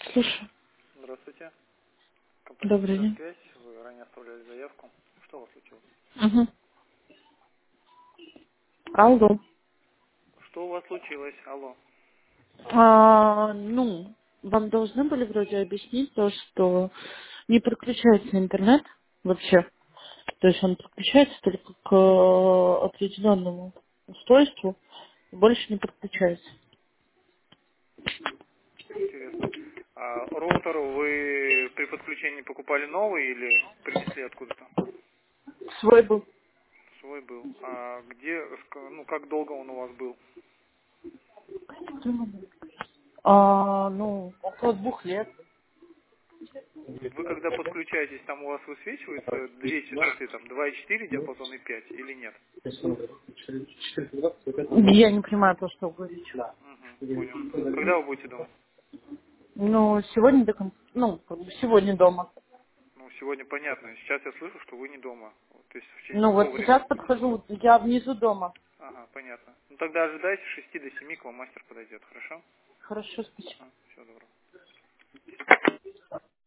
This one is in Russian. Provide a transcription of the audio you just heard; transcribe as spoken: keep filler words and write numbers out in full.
Слушай, Здравствуйте. Компания добрый «Сотовая день. связь». Вы ранее оставляли заявку. Что у вас случилось? Угу. Алло. Что у вас случилось? Алло. А, ну, вам должны были вроде объяснить то, что не подключается интернет вообще. То есть он подключается только к э, определенному устройству и больше не подключается. Интересно. А роутер вы при подключении покупали новый или принесли откуда-то? Свой был. Свой был. А где, ск- ну, как долго он у вас был? А, ну, около двух лет. Вы когда подключаетесь, там у вас высвечиваются две частоты, там два и четыре диапазон и пять или нет? Я не понимаю то, что вы говорите. Угу, понял. Когда вы будете дома? Ну, сегодня до конца, ну, как бы сегодня дома. Ну, сегодня понятно. Сейчас я слышу, что вы не дома. Вот, то есть в течение Ну, какого вот сейчас времени? подхожу, я внизу дома. Ага, понятно. Ну тогда ожидайте с шести до семи к вам мастер подойдет, хорошо? Хорошо, спасибо. Ага, всего доброго.